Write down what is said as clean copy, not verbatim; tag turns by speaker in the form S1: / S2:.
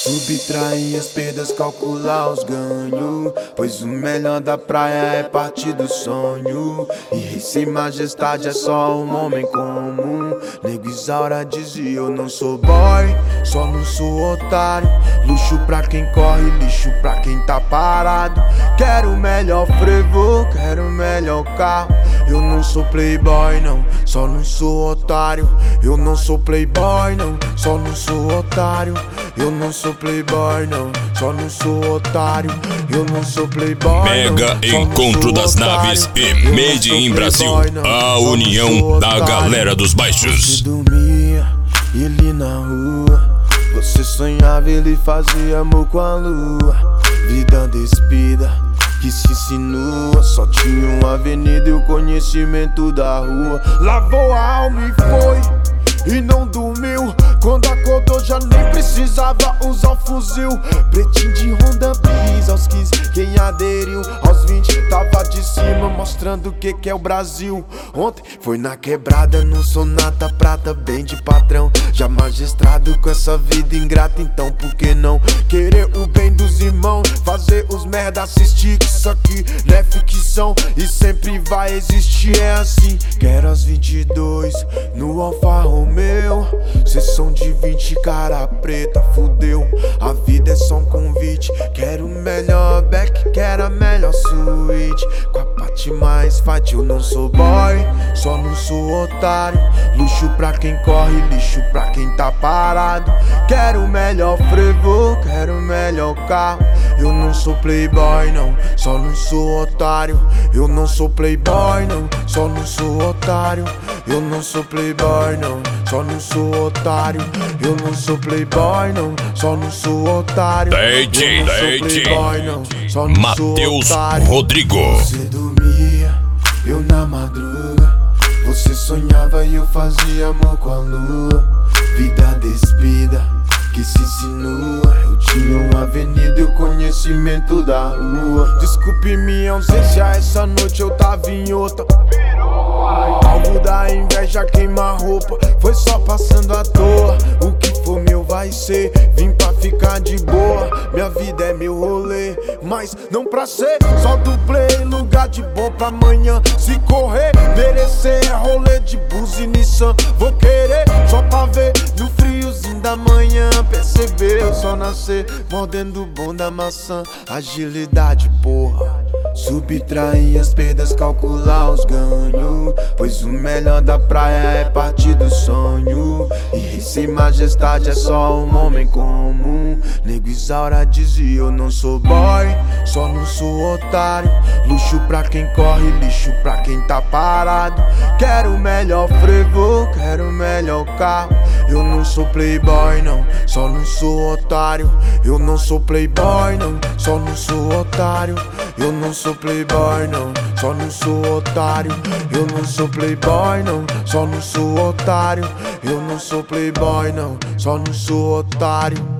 S1: Subtrair as perdas, calcular os ganhos, pois o melhor da praia é parte do sonho. E rei sem majestade é só um homem comum. Nego Isaura dizia: eu não sou boy, só não sou otário. Luxo pra quem corre, lixo pra quem tá parado. Quero o melhor frevo, quero o melhor carro. Eu não sou playboy não, só não sou otário. Eu não sou playboy não, só não sou otário. Eu não sou playboy não, só não sou otário. Eu não sou playboy
S2: Mega
S1: não,
S2: Encontro das Naves e Made in Brasil, a união da galera dos baixos.
S1: Você dormia, ele na rua. Você sonhava, ele fazia amor com a lua. Vida despida, que se insinua. Só tinha uma avenida e o conhecimento da rua. Lavou a alma e foi, e não dormiu. Quando acordou já nem precisava usar o fuzil. Pretinho de Honda Bis aos 15, quem aderiu aos 20 tava de cima, mostrando o que é o Brasil. Ontem foi na quebrada, no Sonata Prata, bem de patrão. Já magistrado com essa vida ingrata, então por que não querer o bem dos irmãos? Fazer os merda assistir, que isso aqui não é ficção e sempre vai existir, é assim. Quero as 22 no Alfa Romeo. Cês são de 20, cara preta, fudeu. A vida é só um convite. Quero o melhor back, quero a melhor suíte, com a parte mais fight. Eu não sou boy, só não sou otário. Luxo pra quem corre, lixo pra quem tá parado. Quero o melhor frevo, quero o melhor carro. Eu não sou playboy não, só não sou otário. Eu não sou playboy não, só não sou otário. Eu não sou playboy não, só não sou otário. Eu não sou playboy não, só não sou otário.
S2: Matheus Rodrigo.
S1: Você dormia, eu na madruga. Você sonhava e eu fazia amor com a lua. Vida despida, que se insinua. Eu tinha uma avenida e o conhecimento da rua. Desculpe minha ausência, essa noite eu tava em outra. Algo da inveja queima a roupa, foi só passando à toa. O que for meu vai ser, vim pra ficar de boa. Minha vida é meu rolê, mas não pra ser só do play. Lugar de bom pra amanhã, se correr, merecer é rolê de bus e Nissan. Vou querer só pra ver no friozinho da manhã. Perceber eu só nascer mordendo o bom da maçã. Agilidade, porra. Subtrair as perdas, calcular os ganhos, pois o melhor da praia é parte do sonho. E rei sem majestade é só um homem comum. Nego Isaura dizia: eu não sou boy, só não sou otário. Luxo pra quem corre, lixo pra quem tá parado. Quero o melhor frevo, quero o melhor carro. Eu não sou playboy não, só não sou otário. Eu não sou playboy não, só não sou otário. Eu não sou playboy não, só não sou otário. Eu não sou playboy não, só não sou otário. Eu não sou playboy não, só não sou otário.